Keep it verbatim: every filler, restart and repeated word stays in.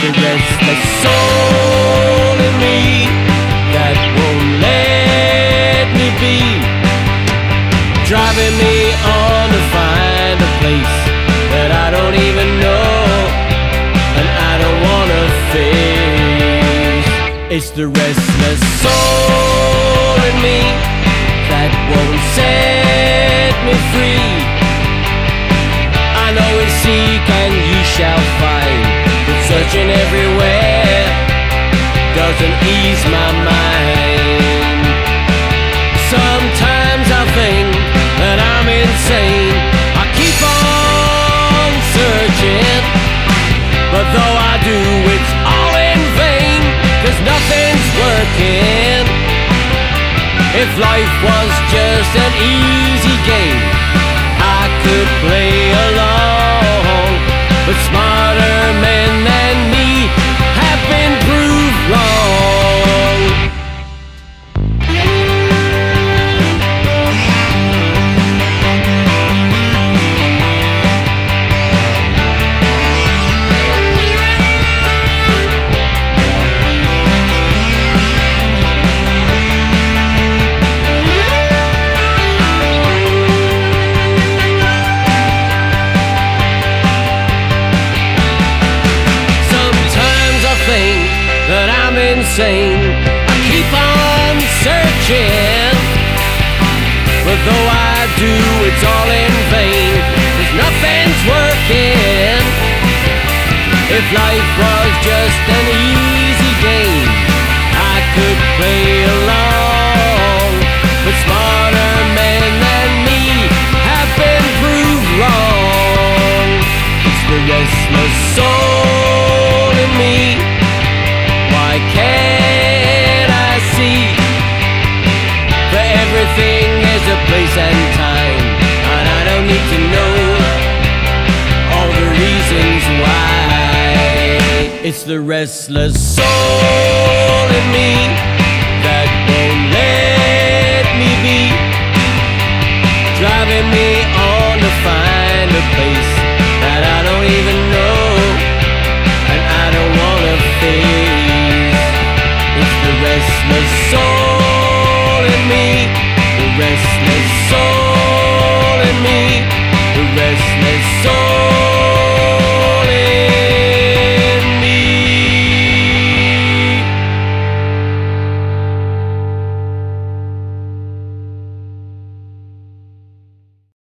the restless soul in me that won't let me be, driving me on to find a place that I don't even know and I don't wanna face. It's the restless soul in me that won't set me free. I know we seek and you shall find, but searching everywhere doesn't ease my mind. Sometimes I think that I'm insane. I keep on searching, but though I do, it's all in vain, 'cause nothing's working. If life was just an easy game, I could play along, but smarter men than me have been proved wrong. Insane. I keep on searching, but though I do, it's all in vain, 'cause nothing's working. If life was just an easy game, I could play along, but smarter men than me have been proved wrong. It's the restless soul in me. Why can't I see that everything is a place and time, and I don't need to know all the reasons why? It's the restless soul in me that won't let me be, driving me on to find a place that I don't even know and I don't wanna face. It's the restless soul in me, the restless soul.